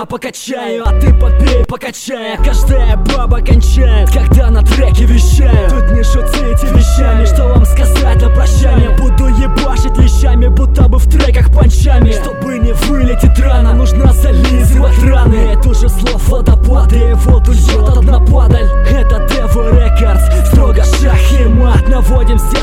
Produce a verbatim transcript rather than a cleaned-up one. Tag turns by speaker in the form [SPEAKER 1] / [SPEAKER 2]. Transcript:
[SPEAKER 1] я покачаю, а ты попей, покачай. Каждая баба кончает, когда на треке вещаю. Тут не шутите вещами, что вам сказать на прощание. Буду ебашить вещами, будто бы в треках панчами. Чтобы не вылететь рано, нужно зализывать раны. Это уже слов водопады, и вот уйдет одна падаль. Это Devil Records, строго шах и мат. Наводим все